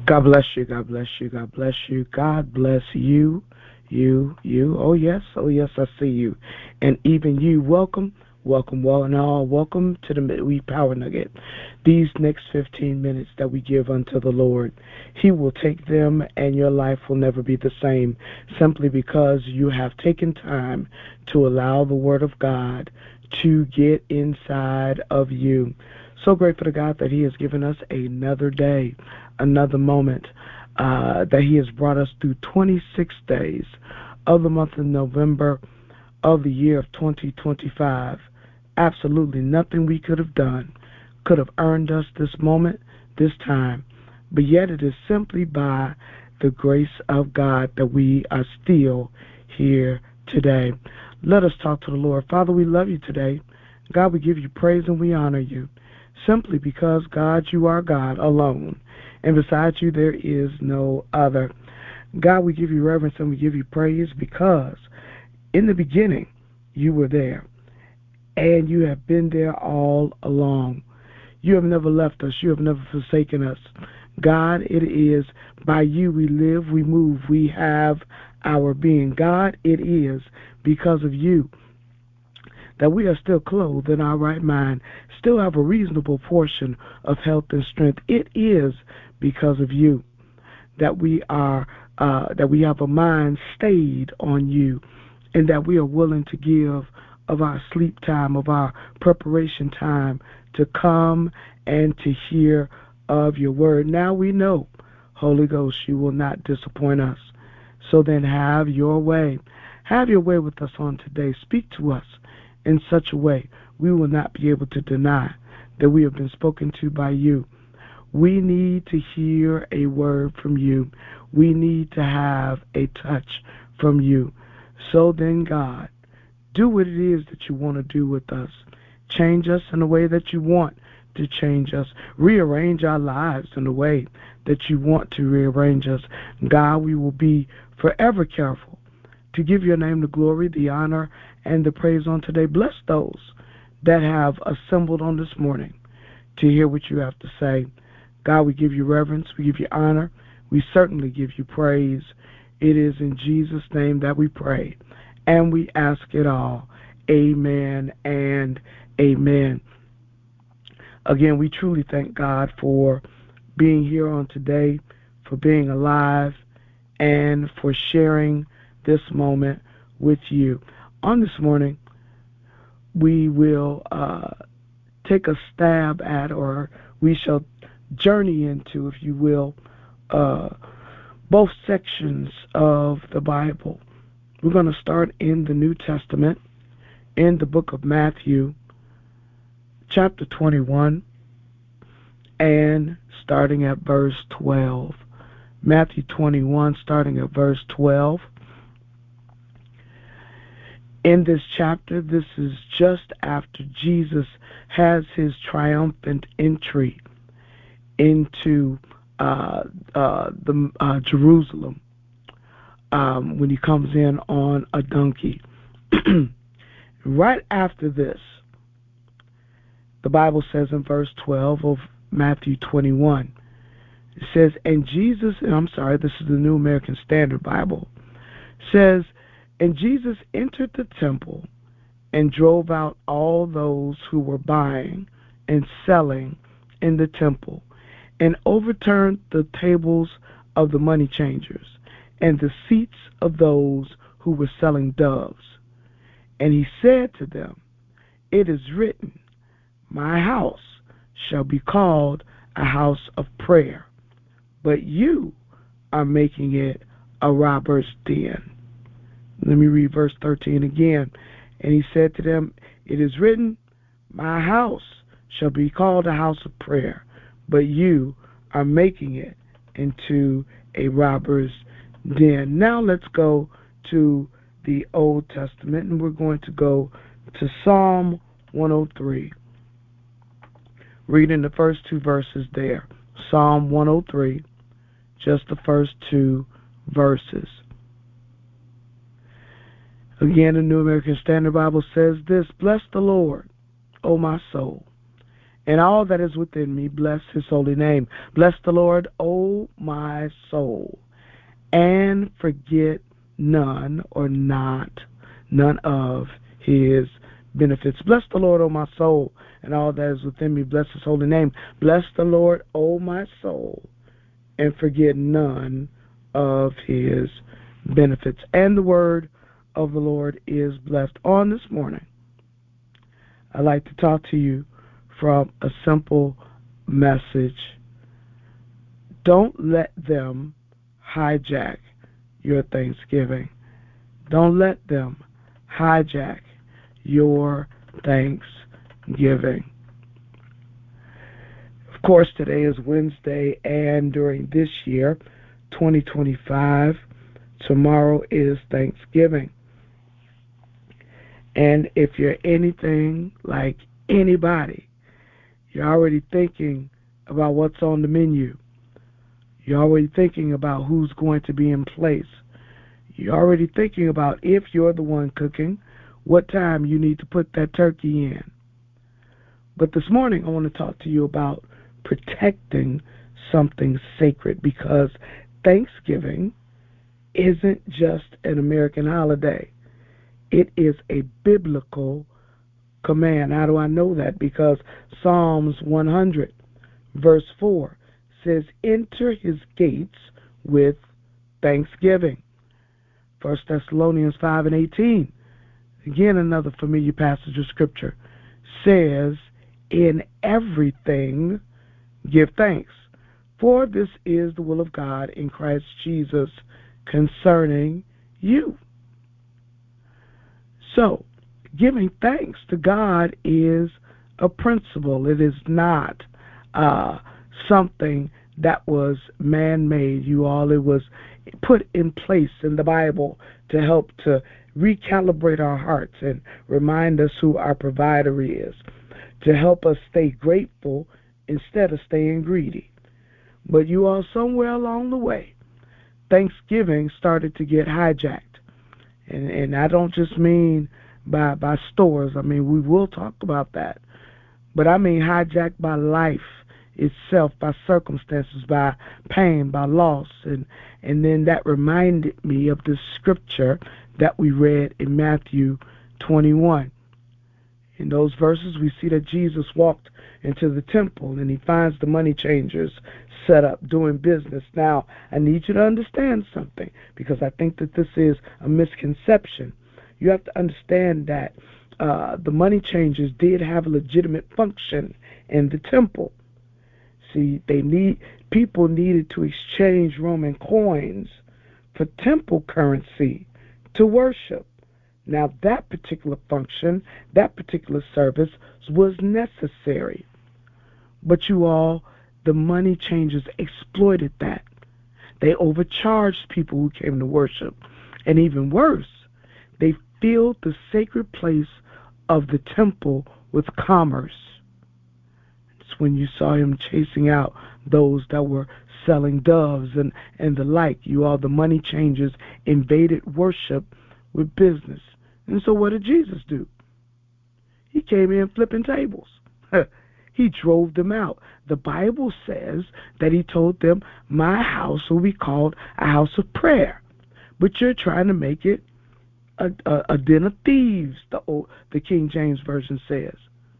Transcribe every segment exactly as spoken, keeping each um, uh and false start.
God bless you. God bless you. God bless you. God bless you. You, you. Oh, yes. Oh, yes. I see you. And even you. Welcome. Welcome, well and all. Welcome to the Midweek Power Nugget. These next fifteen minutes that we give unto the Lord, He will take them and your life will never be the same simply because you have taken time to allow the Word of God to get inside of you. So grateful to God that He has given us another day, another moment, uh, that He has brought us through twenty-six days of the month of November of the year of twenty twenty-five. Absolutely nothing we could have done could have earned us this moment, this time, but yet it is simply by the grace of God that we are still here today. Let us talk to the Lord. Father, we love you today. God, we give you praise and we honor you simply because, God, you are God alone, and besides you there is no other. God, we give you reverence and we give you praise because in the beginning you were there, and you have been there all along. You have never left us. You have never forsaken us. God, it is by you we live, we move, we have our being. God, it is because of you that we are still clothed in our right mind, still have a reasonable portion of health and strength. It is because of you that we are uh, that we have a mind stayed on you, and that we are willing to give of our sleep time, of our preparation time to come and to hear of your word. Now we know, Holy Ghost, you will not disappoint us. So then have your way. Have your way with us on today. Speak to us in such a way we will not be able to deny that we have been spoken to by you. We need to hear a word from you. We need to have a touch from you. So then, God, do what it is that you want to do with us. Change us in the way that you want to change us. Rearrange our lives in the way that you want to rearrange us. God, we will be forever careful to give your name the glory, the honor, and the praise on today. Bless those that have assembled on this morning to hear what you have to say. God, we give you reverence. We give you honor. We certainly give you praise. It is in Jesus' name that we pray, and we ask it all. Amen and amen. Again, we truly thank God for being here on today, for being alive, and for sharing this moment with you. On this morning, we will uh, take a stab at, or we shall journey into, if you will, uh, both sections of the Bible. We're going to start in the New Testament, in the book of Matthew, chapter twenty-one, and starting at verse twelve. Matthew twenty-one, starting at verse twelve. In this chapter, this is just after Jesus has his triumphant entry into uh, uh, the uh, Jerusalem, um, when he comes in on a donkey. Right after this, the Bible says in verse twelve of Matthew twenty-one, it says, and Jesus, and I'm sorry, this is the New American Standard Bible, says, and Jesus entered the temple and drove out all those who were buying and selling in the temple, and overturned the tables of the money changers and the seats of those who were selling doves. And he said to them, it is written, my house shall be called a house of prayer, but you are making it a robber's den. Let me read verse thirteen again. And he said to them, it is written, my house shall be called a house of prayer, but you are making it into a robber's den. Now let's go to the Old Testament, and we're going to go to Psalm one oh three. Reading the first two verses there. Psalm one oh three, just the first two verses. Again, the New American Standard Bible says this, bless the Lord, O my soul, And all that is within me, bless his holy name. Bless the Lord, O my soul, and forget none or not, none of his benefits. Bless the Lord, O my soul, and all that is within me. Bless his holy name. Bless the Lord, O my soul, and forget none of his benefits. And the word of the Lord is blessed. On this morning, I'd like to talk to you from a simple message. Don't let them hijack your Thanksgiving. Don't let them hijack your Thanksgiving. Of course, today is Wednesday, and during this year, twenty twenty-five, tomorrow is Thanksgiving. And if you're anything like anybody, you're already thinking about what's on the menu. You're already thinking about who's going to be in place. You're already thinking about, if you're the one cooking, what time you need to put that turkey in. But this morning I want to talk to you about protecting something sacred, because Thanksgiving isn't just an American holiday. It is a biblical command. How do I know that? Because Psalms one hundred, verse four says, enter his gates with thanksgiving. First Thessalonians five and eighteen, again another familiar passage of Scripture, says, in everything give thanks, for this is the will of God in Christ Jesus concerning you. So, giving thanks to God is a principle. It is not uh, something that was man-made, you all. It was put in place in the Bible to help to recalibrate our hearts and remind us who our provider is, to help us stay grateful instead of staying greedy. But you all, somewhere along the way, Thanksgiving started to get hijacked. And, and I don't just mean by, by stores. I mean, we will talk about that. But I mean hijacked by life itself, by circumstances, by pain, by loss. And, and then that reminded me of the scripture that we read in Matthew twenty-one. In those verses, we see that Jesus walked into the temple and he finds the money changers set up doing business. Now, I need you to understand something, because I think that this is a misconception. You have to understand that uh, the money changers did have a legitimate function in the temple. See, they need people needed to exchange Roman coins for temple currency to worship. Now, that particular function, that particular service was necessary. But you all, the money changers exploited that. They overcharged people who came to worship. And even worse, they filled the sacred place of the temple with commerce. It's when you saw him chasing out those that were selling doves and, and the like. You all, the money changers invaded worship with business. And so what did Jesus do? He came in flipping tables. He drove them out. The Bible says that he told them, my house will be called a house of prayer. But you're trying to make it a, a, a den of thieves, the, old, the King James Version says.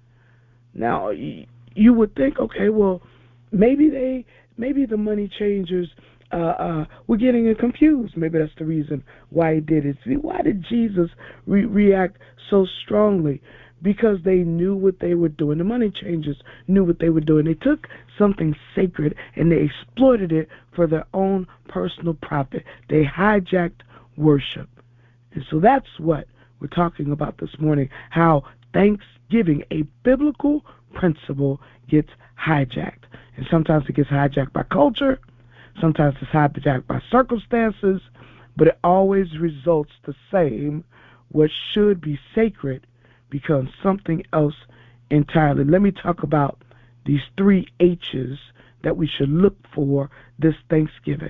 Now, you would think, okay, well, maybe they, maybe the money changers uh, uh, were getting confused. Maybe that's the reason why he did it. See, why did Jesus re- react so strongly? Because they knew what they were doing. The money changers knew what they were doing. They took something sacred and they exploited it for their own personal profit. They hijacked worship. And so that's what we're talking about this morning, how Thanksgiving, a biblical principle, gets hijacked. And sometimes it gets hijacked by culture, sometimes it's hijacked by circumstances, but it always results the same. What should be sacred becomes something else entirely. Let me talk about these three H's that we should look for this Thanksgiving.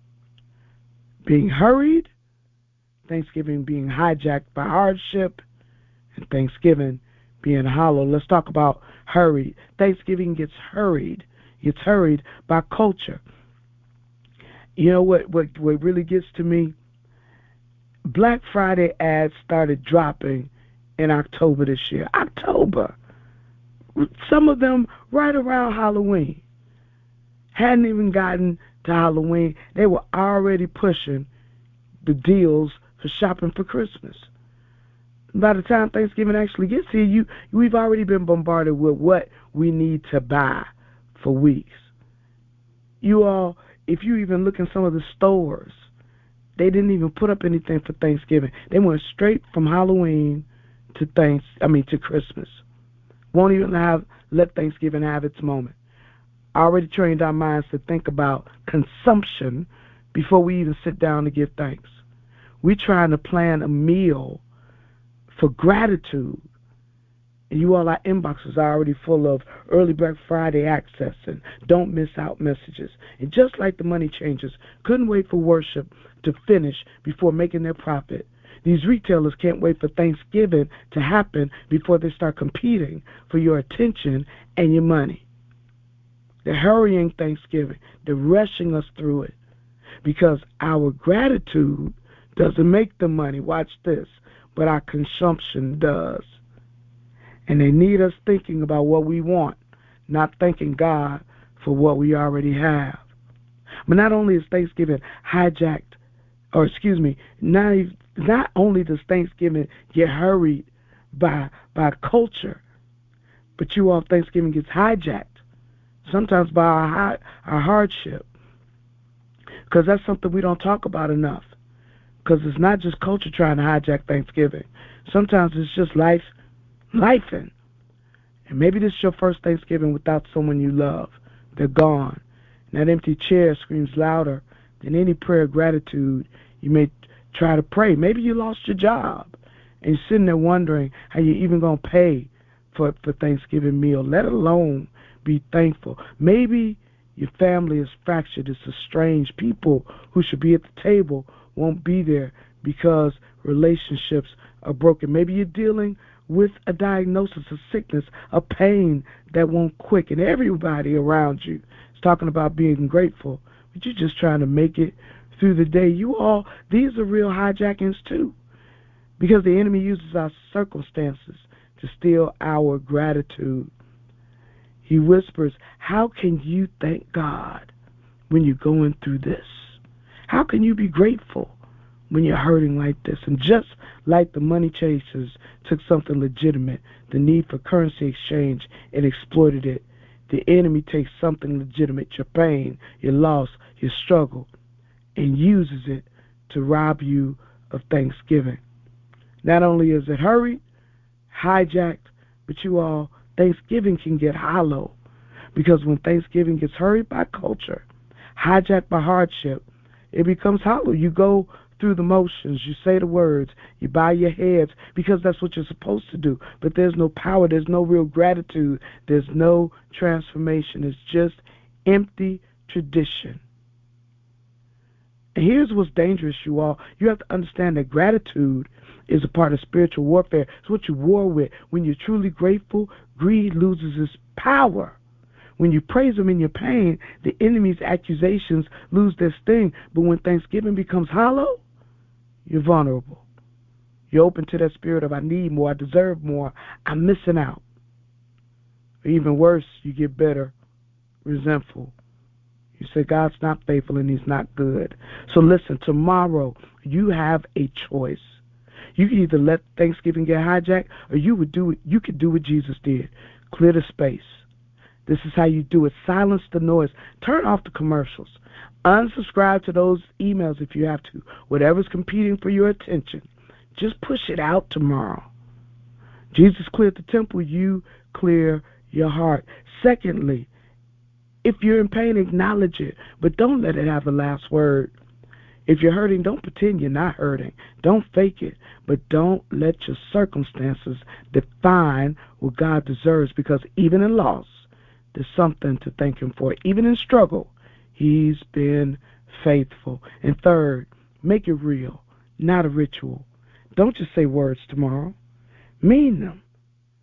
Being hurried, Thanksgiving being hijacked by hardship, and Thanksgiving being hollow. Let's talk about hurried. Thanksgiving gets hurried. It's hurried by culture. You know what, what, what really gets to me? Black Friday ads started dropping in October this year. October. Some of them right around Halloween. Hadn't even gotten to Halloween. They were already pushing the deals for shopping for Christmas. By the time Thanksgiving actually gets here, you we've already been bombarded with what we need to buy for weeks. You all, if you even look in some of the stores, they didn't even put up anything for Thanksgiving. They went straight from Halloween to thanks I mean to Christmas. Won't even have let Thanksgiving have its moment. I already trained our minds to think about consumption before we even sit down to give thanks. We're trying to plan a meal for gratitude. And you all, our inboxes are already full of early Black Friday access and don't miss out messages. And just like the money changers couldn't wait for worship to finish before making their profit, these retailers can't wait for Thanksgiving to happen before they start competing for your attention and your money. They're hurrying Thanksgiving. They're rushing us through it because our gratitude doesn't make the money. Watch this. But our consumption does. And they need us thinking about what we want, not thanking God for what we already have. But not only is Thanksgiving hijacked, or excuse me, not, not only does Thanksgiving get hurried by by culture, but you all, Thanksgiving gets hijacked, sometimes by our, high, our hardship, because that's something we don't talk about enough. Because it's not just culture trying to hijack Thanksgiving. Sometimes it's just life, lifing. And maybe this is your first Thanksgiving without someone you love. They're gone. And that empty chair screams louder than any prayer of gratitude you may try to pray. Maybe you lost your job and you're sitting there wondering how you're even going to pay for for Thanksgiving meal, let alone be thankful. Maybe your family is fractured. It's estranged. People who should be at the table won't be there because relationships are broken. Maybe you're dealing with a diagnosis, a sickness, a pain that won't quit, and everybody around you is talking about being grateful, but you're just trying to make it through the day. You all, these are real hijackings too, because the enemy uses our circumstances to steal our gratitude. He whispers, how can you thank God when you're going through this? How can you be grateful when you're hurting like this? And just like the money chasers took something legitimate, the need for currency exchange, and exploited it, the enemy takes something legitimate, your pain, your loss, your struggle, and uses it to rob you of Thanksgiving. Not only is it hurried, hijacked, but you all, Thanksgiving can get hollow, because when Thanksgiving gets hurried by culture, hijacked by hardship, it becomes hollow. You go through the motions, you say the words, you bow your heads because that's what you're supposed to do. But there's no power, there's no real gratitude, there's no transformation. It's just empty tradition. And here's what's dangerous, you all. You have to understand that gratitude is a part of spiritual warfare. It's what you war with. When you're truly grateful, greed loses its power. When you praise him in your pain, the enemy's accusations lose their sting. But when Thanksgiving becomes hollow, you're vulnerable. You're open to that spirit of I need more, I deserve more, I'm missing out. Or even worse, you get bitter, resentful. You say God's not faithful and he's not good. So listen, tomorrow you have a choice. You can either let Thanksgiving get hijacked, or you would do it. You could do what Jesus did. Clear the space. This is how you do it. Silence the noise. Turn off the commercials. Unsubscribe to those emails if you have to. Whatever's competing for your attention, just push it out tomorrow. Jesus cleared the temple. You clear your heart. Secondly, if you're in pain, acknowledge it, but don't let it have the last word. If you're hurting, don't pretend you're not hurting. Don't fake it, but don't let your circumstances define what God deserves, because even in loss, there's something to thank him for. Even in struggle, he's been faithful. And third, make it real, not a ritual. Don't just say words tomorrow. Mean them.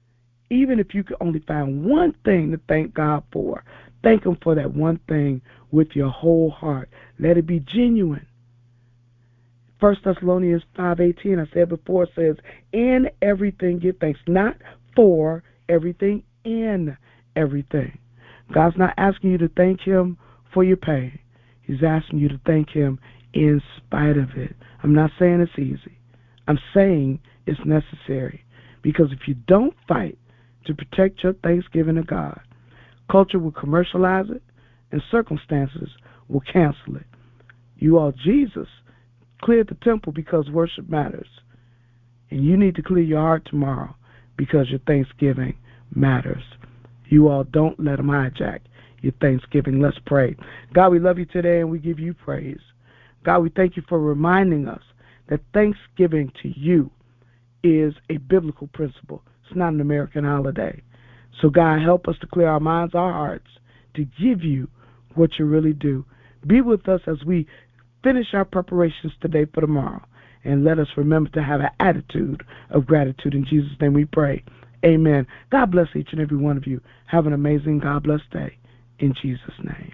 Even if you could only find one thing to thank God for, thank Him for that one thing with your whole heart. Let it be genuine. First Thessalonians five eighteen, I said before, says, in everything give thanks. Not for everything, in everything. God's not asking you to thank Him for your pain. He's asking you to thank Him in spite of it. I'm not saying it's easy. I'm saying it's necessary. Because if you don't fight to protect your thanksgiving to God, culture will commercialize it and circumstances will cancel it. You all, Jesus cleared the temple because worship matters. And you need to clear your heart tomorrow because your thanksgiving matters. You all, don't let them hijack your thanksgiving. Let's pray. God, we love you today and we give you praise. God, we thank you for reminding us that thanksgiving to you is a biblical principle. It's not an American holiday. So, God, help us to clear our minds, our hearts, to give you what you really do. Be with us as we finish our preparations today for tomorrow. And let us remember to have an attitude of gratitude. In Jesus' name we pray. Amen. God bless each and every one of you. Have an amazing God bless day. In Jesus' name.